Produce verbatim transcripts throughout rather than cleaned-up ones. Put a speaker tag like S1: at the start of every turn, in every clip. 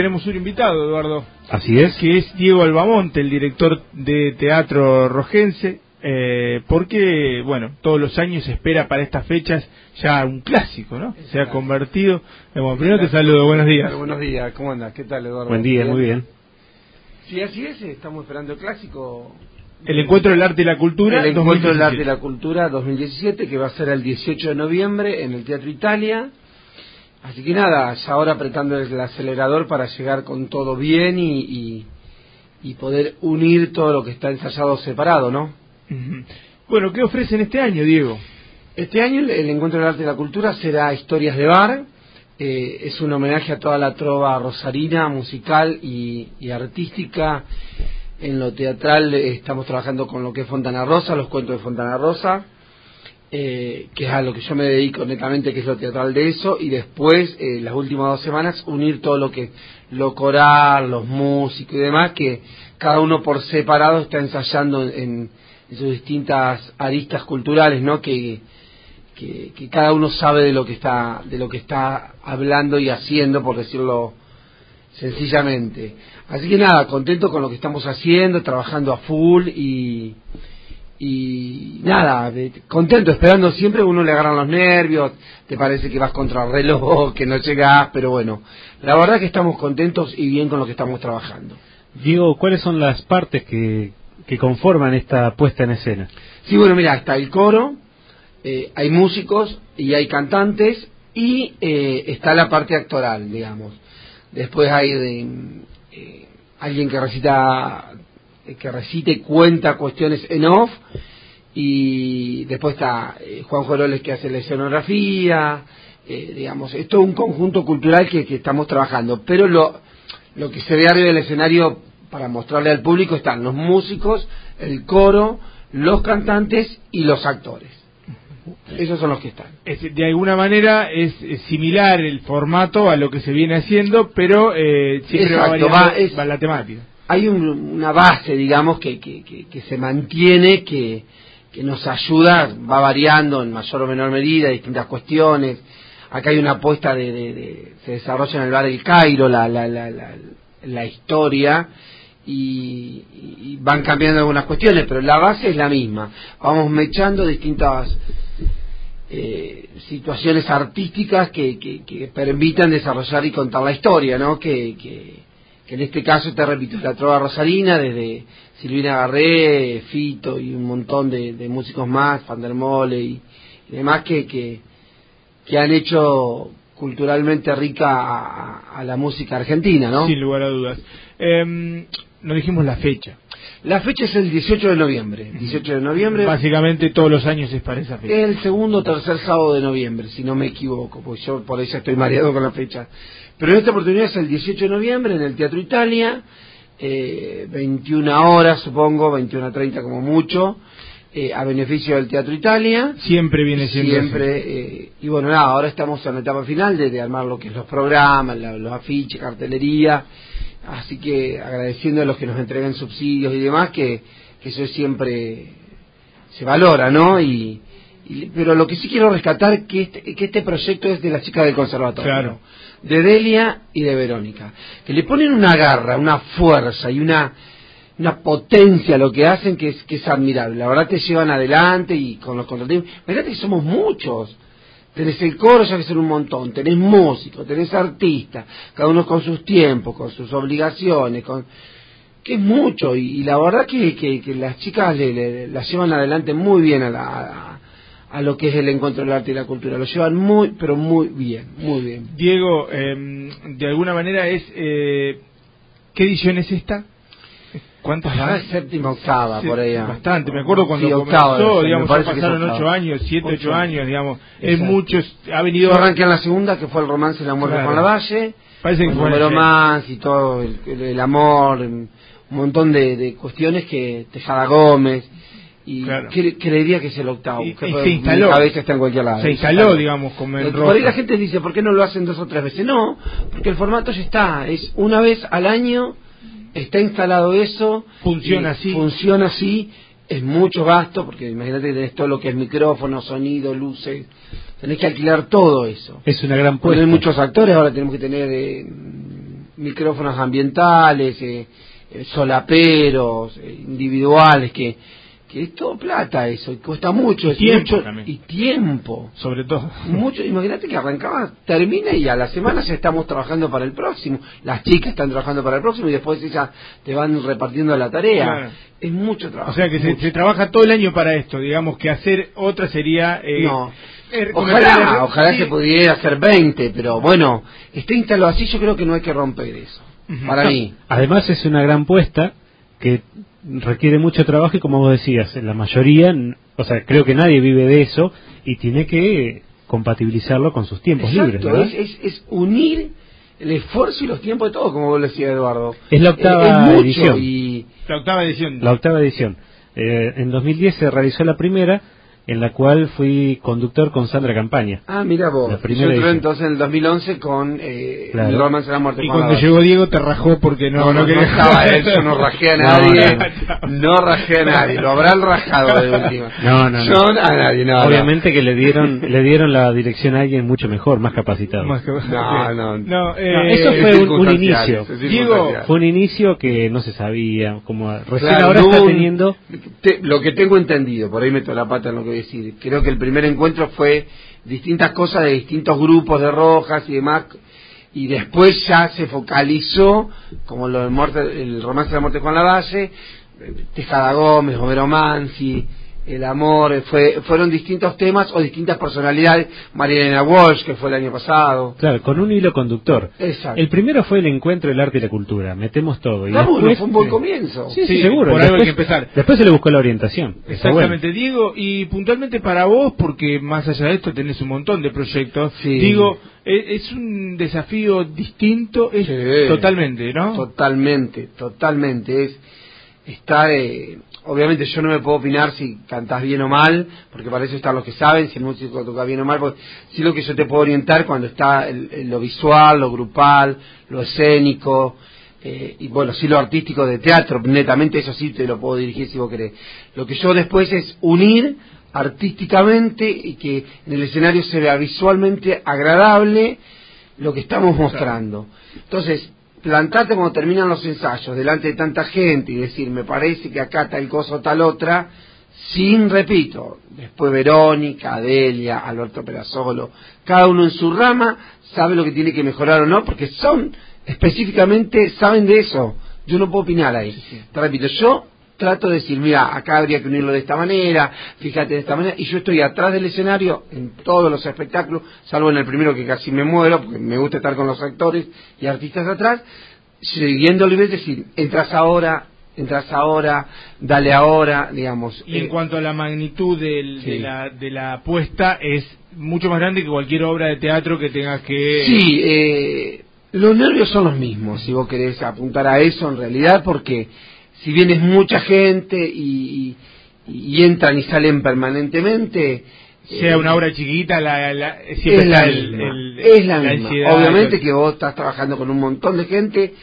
S1: tenemos un invitado, Eduardo.
S2: Así es.
S1: Que es Diego Albamonte, el director de Teatro Rojense, eh, porque, bueno, todos los años se espera para estas fechas ya un clásico, ¿no? Se ha convertido... Bueno, primero te saludo, buenos días.
S3: Buenos días, ¿cómo andas? ¿Qué tal, Eduardo?
S2: Buen día, muy bien.
S3: Sí, así es, estamos esperando el clásico...
S1: El Encuentro del Arte y la Cultura.
S3: El Encuentro del Arte y la Cultura dos mil diecisiete, que va a ser el dieciocho de noviembre en el Teatro Italia. Así que nada, ya ahora apretando el acelerador para llegar con todo bien y, y, y poder unir todo lo que está ensayado separado, ¿no?
S1: Uh-huh. Bueno, ¿qué ofrecen este año, Diego?
S3: Este año el, el Encuentro del Arte y la Cultura será Historias de Bar. Eh, es un homenaje a toda la trova rosarina, musical y, y artística. En lo teatral eh, estamos trabajando con lo que es Fontana Rosa, los cuentos de Fontana Rosa. Eh, que es a lo que yo me dedico netamente, que es lo teatral de eso, y después, eh, las últimas dos semanas, unir todo lo que, lo coral, los músicos y demás, que cada uno por separado está ensayando en, en sus distintas aristas culturales, ¿no? Que, que, que cada uno sabe de lo que está, de lo que está hablando y haciendo, por decirlo sencillamente. Así que nada, contento con lo que estamos haciendo, trabajando a full y... Y nada, contento, esperando siempre, uno le agarran los nervios, te parece que vas contra el reloj, que no llegás, pero bueno, la verdad que estamos contentos y bien con lo que estamos trabajando.
S2: Diego, ¿cuáles son las partes que, que conforman esta puesta en escena?
S3: Sí, bueno, mira, está el coro, eh, hay músicos y hay cantantes y eh, está la parte actoral, digamos. Después hay de, eh, alguien que recita... que recite y cuenta cuestiones en off, y después está eh, Juan Joroles, que hace la escenografía, eh, digamos, es todo un conjunto cultural que, que estamos trabajando, pero lo, lo que se ve arriba del escenario para mostrarle al público están los músicos, el coro, los cantantes y los actores. Esos son los que están.
S1: Es, de alguna manera es, es similar el formato a lo que se viene haciendo, pero eh, siempre
S3: Exacto,
S1: va variando
S3: va, es,
S1: va la temática.
S3: Hay un, una base, digamos, que, que, que, que se mantiene, que, que nos ayuda, va variando en mayor o menor medida, distintas cuestiones. Acá hay una apuesta de, de, de se desarrolla en el bar El Cairo la, la, la, la, la historia, y, y van cambiando algunas cuestiones, pero la base es la misma. Vamos mechando distintas eh, situaciones artísticas que, que, que permitan desarrollar y contar la historia, ¿no? Que... que en este caso, te repito, la trova rosarina, desde Silvina Garré, Fito y un montón de, de músicos más, Van der Mole y, y demás, que, que, que han hecho culturalmente rica a, a la música argentina, ¿no?
S1: Sin lugar a dudas. Eh, no dijimos la fecha.
S3: La fecha es el dieciocho de noviembre. dieciocho de noviembre.
S1: Básicamente todos los años es para esa fecha.
S3: El segundo o tercer sábado de noviembre, si no me equivoco, porque yo por eso estoy mareado con la fecha. Pero en esta oportunidad es el dieciocho de noviembre en el Teatro Italia, eh, veintiuna horas, supongo, veintiuna treinta como mucho, eh, a beneficio del Teatro Italia.
S1: Siempre viene siendo
S3: Siempre, eh, y bueno, nada, ahora estamos en la etapa final de, de armar lo que es los programas, la, los afiches, cartelería. Así que agradeciendo a los que nos entregan subsidios y demás, que, que eso siempre se valora, ¿no? Y, y pero lo que sí quiero rescatar que este, que este proyecto es de las chicas del conservatorio,
S1: claro,
S3: de Delia y de Verónica, que le ponen una garra, una fuerza y una una potencia a lo que hacen, que es que es admirable. La verdad te llevan adelante, y con los contratistas, fíjate que somos muchos. Tenés el coro, ya que ser un montón, tenés músicos, tenés artistas, cada uno con sus tiempos, con sus obligaciones, con que es mucho, y, y la verdad que, que, que las chicas le, le, las llevan adelante muy bien a, la, a, a lo que es el Encuentro del Arte y la Cultura, lo llevan muy, pero muy bien, muy bien.
S1: Diego, eh, de alguna manera es, eh, ¿qué edición es esta? ¿Cuántas
S3: ah,
S1: van?
S3: Séptima, octava, sí, por ahí.
S1: Bastante, me acuerdo cuando
S3: sí,
S1: comenzó,
S3: octava,
S1: digamos, ya pasaron
S3: ocho
S1: años, siete, ocho, ocho años, digamos, es
S3: exacto.
S1: muchos, ha venido...
S3: Yo arranqué en la segunda, que fue el romance y la muerte, claro, con la Valle,
S1: parece que fue
S3: el romance y todo, el, el, el amor, un montón de, de cuestiones que Tejada Gómez, y claro, cre, creería que es el octavo,
S1: y,
S3: que
S1: y se instaló,
S3: mi cabeza está en cualquier lado.
S1: Se instaló, instaló, digamos, como en
S3: Por ahí la gente dice, ¿por qué no lo hacen dos o tres veces? No, porque el formato ya está, es una vez al año. Está instalado eso,
S1: funciona así,
S3: funciona así, es mucho gasto, porque imagínate que tenés todo lo que es micrófono, sonido, luces, tenés que alquilar todo eso.
S2: Es una gran puesta.
S3: Poner muchos actores, ahora tenemos que tener eh, micrófonos ambientales, eh, eh, solaperos, eh, individuales, que, que es todo plata eso, y cuesta mucho,
S1: y
S3: es
S1: tiempo
S3: mucho,
S1: también.
S3: y tiempo.
S1: Sobre todo.
S3: Mucho, imagínate que arrancaba, termina y a la semana ya estamos trabajando para el próximo, las chicas están trabajando para el próximo y después ellas te van repartiendo la tarea.
S1: Claro.
S3: Es mucho trabajo.
S1: O sea que se, se trabaja todo el año para esto, digamos que hacer otra sería... Eh,
S3: no.
S1: Er,
S3: Ojalá, ojalá
S1: sí.
S3: se pudiera hacer veinte, pero bueno, está instalado así, yo creo que no hay que romper eso, uh-huh. para mí.
S2: Además es una gran puesta que requiere mucho trabajo y como vos decías, la mayoría, o sea, creo que nadie vive de eso y tiene que compatibilizarlo con sus tiempos
S3: Exacto,
S2: libres, ¿verdad?
S3: Es, es, es unir el esfuerzo y los tiempos de todo, como vos decías, Eduardo.
S2: Es la octava
S3: eh, es mucho
S2: edición.
S3: Y...
S1: La octava edición.
S2: La octava edición. Eh, en dos mil diez se realizó la primera, en la cual fui conductor con Sandra Campaña.
S3: Ah, mira vos.
S2: La
S3: Yo
S2: primera
S3: entré
S2: edición.
S3: entonces en el dos mil once con eh,
S2: Claro.
S3: El romance de la muerte.
S1: Y
S3: Juan
S1: cuando
S3: Lavalle.
S1: llegó Diego te rajó porque no,
S3: No,
S1: no,
S3: no,
S1: quería...
S3: no estaba eso, no rajé a nadie,
S1: No, no.
S3: no rajé a nadie, lo habrán rajado de última.
S2: No, no, no.
S3: Yo a nadie, no.
S2: Obviamente
S3: no.
S2: que le dieron le dieron la dirección a alguien mucho mejor, más capacitado.
S1: Más que-
S3: No, no.
S1: No, eh,
S2: No, eso
S3: Es
S2: fue un, un
S3: circunstancial,
S2: inicio.
S3: es
S1: Diego,
S3: circunstancial.
S2: Fue un inicio que no se sabía, como recién
S3: Claro,
S2: ahora
S3: no
S2: está
S3: un-
S2: teniendo.
S3: te- lo que tengo entendido, por ahí meto la pata en lo que voy a decir. Creo que el primer encuentro fue distintas cosas de distintos grupos de Rojas y demás, y después ya se focalizó, como lo del muerte, el romance de la muerte de Juan Lavalle, Tejada Gómez, Homero Mansi, el amor, fue, fueron distintos temas o distintas personalidades. María Elena Walsh, que fue el año pasado.
S2: Claro, con un hilo conductor.
S3: Exacto.
S2: El primero fue el encuentro del arte y la cultura, metemos todo. Y
S3: Está bueno,
S2: después,
S3: fue un buen comienzo.
S2: Sí,
S1: Sí,
S2: sí, seguro.
S1: por algo hay
S2: Después,
S1: que empezar.
S2: después se le buscó la orientación. Está
S1: Exactamente,
S2: bueno.
S1: Diego, y puntualmente para vos, porque más allá de esto tenés un montón de proyectos,
S3: Sí.
S1: digo, e- es un desafío distinto, es
S3: Sí.
S1: totalmente, ¿no?
S3: Totalmente, totalmente. Es está, eh, obviamente yo no me puedo opinar si cantás bien o mal, porque para eso están los que saben, si el músico toca bien o mal, porque sí lo que yo te puedo orientar cuando está el, el- lo visual, lo grupal, lo escénico, eh, y bueno, sí lo artístico de teatro, netamente eso sí te lo puedo dirigir si vos querés. Lo que yo después es unir artísticamente y que en el escenario se vea visualmente agradable lo que estamos mostrando. Entonces, plantarte cuando terminan los ensayos delante de tanta gente y decir, me parece que acá tal cosa o tal otra, sin, repito, después Verónica, Adelia, Alberto Perazzolo, cada uno en su rama sabe lo que tiene que mejorar o no, porque son, específicamente, saben de eso. Yo no puedo opinar ahí.
S1: Sí, sí.
S3: Te repito, yo trato de decir, mira, acá habría que unirlo de esta manera, fíjate de esta manera, y yo estoy atrás del escenario en todos los espectáculos, salvo en el primero que casi me muero, porque me gusta estar con los actores y artistas atrás, siguiendo el nivel, decir, entras ahora, entras ahora, dale ahora, digamos.
S1: Y en
S3: eh,
S1: cuanto a la magnitud del-
S3: sí.
S1: de, la, de la apuesta, es mucho más grande que cualquier obra de teatro que tengas que...
S3: Sí, eh, los nervios son los mismos, si vos querés apuntar a eso en realidad, porque si bien es mucha gente y, y, y entran y salen permanentemente...
S1: sea
S3: eh,
S1: una obra chiquita, la, la, siempre
S3: es la
S1: está el-
S3: misma,
S1: el-
S3: es la misma.
S1: ansiedad,
S3: Obviamente
S1: el-
S3: que vos estás trabajando con un montón de gente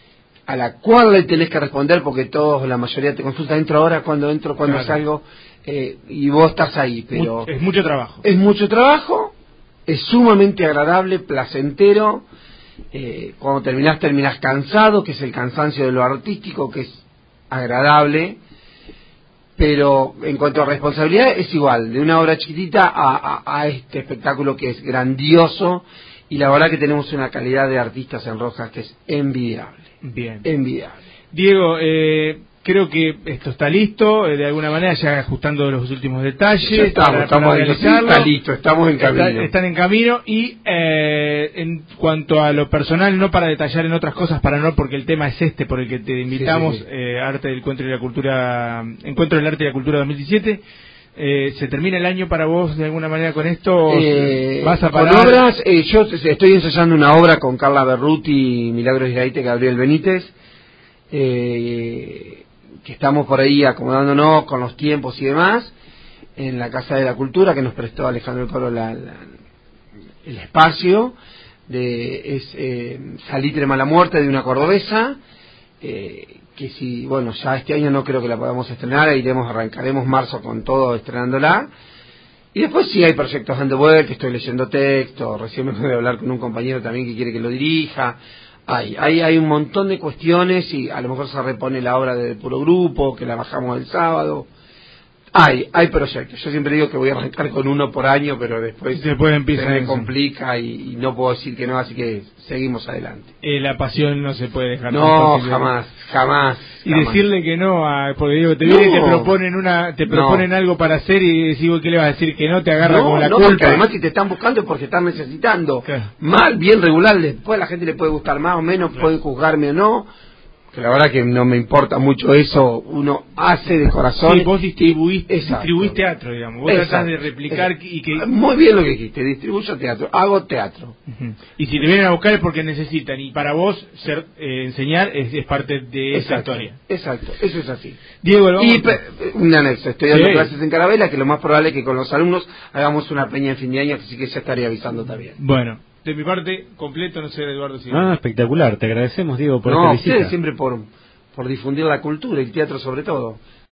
S3: a la cual le tenés que responder porque todos, la mayoría te consulta, entro ahora, cuando entro, cuando
S1: Claro.
S3: salgo, eh, y vos estás ahí, pero
S1: Mu- es mucho trabajo.
S3: es mucho trabajo, es sumamente agradable, placentero, eh, cuando terminás, terminás cansado, que es el cansancio de lo artístico, que es agradable, pero en cuanto a responsabilidad es igual, de una obra chiquitita a, a, a este espectáculo que es grandioso, y la verdad que tenemos una calidad de artistas en Rojas que es envidiable,
S1: Bien.
S3: envidiable.
S1: Diego, eh, creo que esto está listo, eh, de alguna manera ya ajustando los últimos detalles.
S3: Ya estamos,
S1: para-
S3: estamos
S1: para
S3: ahí,
S1: realizarlo.
S3: está listo, estamos en
S1: Está-
S3: camino.
S1: están en camino y eh, en cuanto a lo personal, no para detallar en otras cosas, para no, porque el tema es este por el que te invitamos,
S3: Sí, sí, sí.
S1: eh, Arte del Encuentro y la Cultura, Encuentro del Arte y la Cultura dos mil diecisiete. Eh, ¿Se termina el año para vos de alguna manera con esto?
S3: Eh,
S1: ¿Vas a
S3: con
S1: parar?
S3: obras, eh, yo estoy ensayando una obra con Carla Berruti, Milagros Iraite, Gabriel Benítez, eh, que estamos por ahí acomodándonos con los tiempos y demás, en la Casa de la Cultura, que nos prestó Alejandro Coro la, la, el espacio, de, es eh, Salitre Mala Muerte, de una cordobesa, eh, que si, bueno, ya este año no creo que la podamos estrenar, iremos, arrancaremos marzo con todo estrenándola. Y después sí hay proyectos dando vuelta, estoy leyendo texto, recién me pude hablar con un compañero también que quiere que lo dirija. Hay, hay, hay un montón de cuestiones y a lo mejor se repone la obra de puro grupo, que la bajamos el sábado. Hay, hay proyectos. Yo siempre digo que voy a arrancar con uno por año, pero después,
S1: después empieza
S3: se me
S1: eso.
S3: complica y, y no puedo decir que no, así que seguimos adelante.
S1: Eh, la pasión no se puede dejar.
S3: No, jamás, jamás.
S1: Y
S3: jamás.
S1: decirle que no, a, porque digo, te vienen
S3: No.
S1: y te proponen una, te proponen
S3: No.
S1: algo para hacer y decís, ¿qué le vas a decir? Que no, te agarra
S3: No,
S1: como la
S3: no,
S1: culpa.
S3: porque además si te están buscando es porque están necesitando.
S1: Claro.
S3: Mal, bien, regular, después a la gente le puede gustar más o menos,
S1: Claro.
S3: puede juzgarme o no, que la verdad que no me importa mucho eso, uno hace de corazón.
S1: Sí, vos distribuís,
S3: Exacto.
S1: distribuís teatro, digamos. Vos
S3: Exacto.
S1: tratás de replicar
S3: Exacto.
S1: y que...
S3: Muy bien lo que dijiste, distribuyo teatro, hago teatro.
S1: Ujú. Y si te vienen a buscar es porque necesitan. Y para vos, ser eh, enseñar es, es parte de esa
S3: Exacto,
S1: historia.
S3: exacto, eso es así.
S1: Diego, lo vamos
S3: Y pe- un anexo, estoy dando
S1: Sí.
S3: clases en Carabela, que lo más probable es que con los alumnos hagamos una peña en fin de año, así que ya estaría avisando también.
S1: Bueno, de mi parte, completo, no sé, Eduardo. Si...
S2: Ah, espectacular. Te agradecemos, Diego, por
S3: No,
S2: esta
S3: a
S2: visita.
S3: ustedes siempre por, por difundir la cultura, el teatro sobre todo.